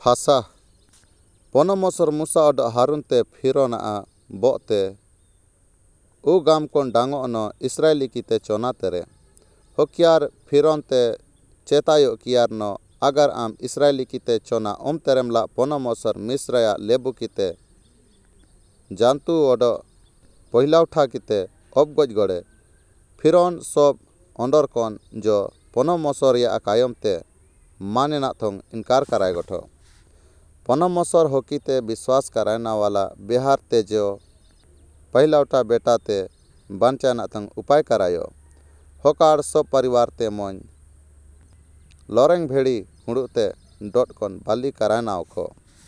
Fossa पनमसर मुसा और हारून ते फिरोना बोते उ गाम कोन डांगो न इस्राएली कीते चोना तेरे होकियार फिरोन ते चेतायो कियार न अगर आम इस्राएली कीते चोना ओम तेरेमला पनमसर मिस्रया लेबु कीते जानतु ओड पहिला उठा कीते अब गज गड़े फिरोन सब अंडर कोन जो पनमसर या कायम ते माने ना थोंग इनकार कराय गठो पनमसर होकीते विश्वास करायना वाला बिहार ते जो पहला उठा बेटा ते बांचाना थंग उपाय करायो होकार सब परिवार ते मोन लोरेंग भेड़ी हुड़ुते डॉट कोन बाली करायना ओखो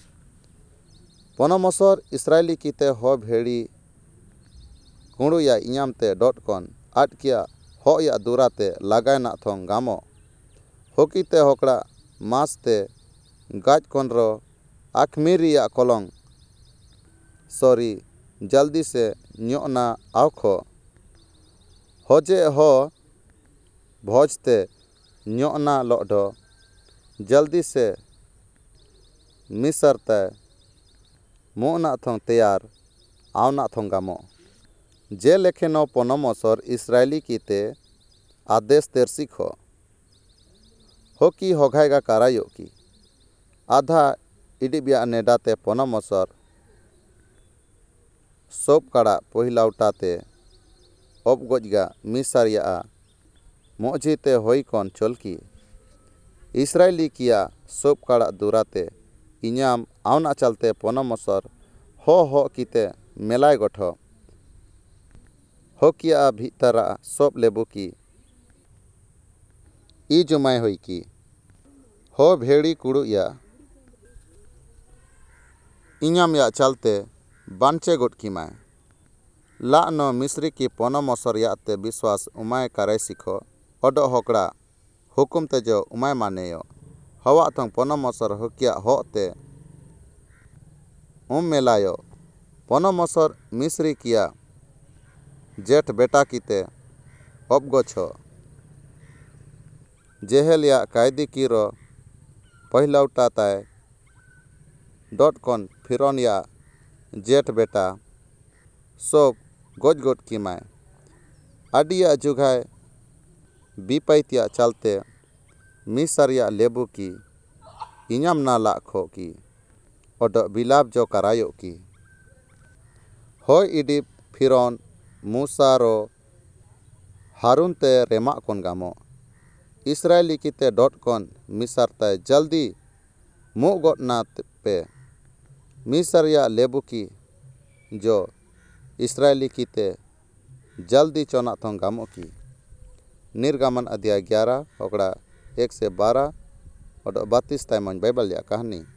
पनमसर इस्राएली कीते हो भेड़ी कुंडू या इयाम ते डॉट कोन आट किया हो या दुराते लगायना थोंग गामो होकीते होकड़ा मास ते गाज कोनरो आखमीरी या कोलोंग सॉरी जल्दी से न्योना आवखो होजे हो भोजते न्योना लोडो जल्दी से मिसरते मुना थोंग तैयार आवना थोंग गामो जे लेखेनो पनमसर इस्राएली कीते आदेश तेरसिखो होकी होगायगा करायो की आधा इडिबिया नेडाते पनमसर सब कड़ा पहिला उठाते अब गजगा मिसारिया मोजीते होई कोन चलकी इस्राएली किया सब कड़ा दुराते इनाम आवना चलते पनमसर हो कीते मेलाय गठो हो किया भीतरा सब लेबु की ई जुमाय होई की हो भेड़ी कुड़ू या इनाम या चलते बांचे गोट की माय ला न मिस्री की पनमसर याते विश्वास उमाय करे सिखो ओडो होकड़ा हुकुम ते जो उमाय मानेयो हवा थंग पनमसर होकिया होते मेलायो पनमसर मिस्री किया जेठ बेटा कीते अब गोछो जेहेलिया कायदी कीरो पहला उठाताय डॉट कॉन फिरोनिया जेठ बेटा सब गोज गोट की माय आडिया जुगाय बीपैतिया चलते मिसरिया लेबू की इनाम ना लाखो की ओड बिलाप जो करायो की हो इडी फिरोन मूसारो हारून ते रेमा कोन गामो इस्राएली कीते डॉट कॉन मिसरते जल्दी मुँह गोटना पे मिसरिया लेबू की जो इस्राएली कीते जल्दी चोना थोंग गामो की निर्गमन अध्याय 11 होकड़ा 1 से 12 और 32 तय मन बाइबल या कहानी।